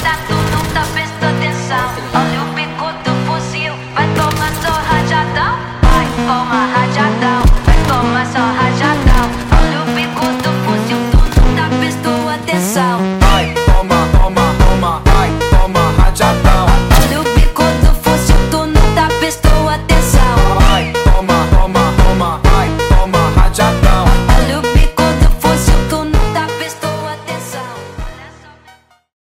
olha, tu não tá prestando atenção. Olha o bico do fuzil, vai tomando rajadão. Vai, toma rajadão.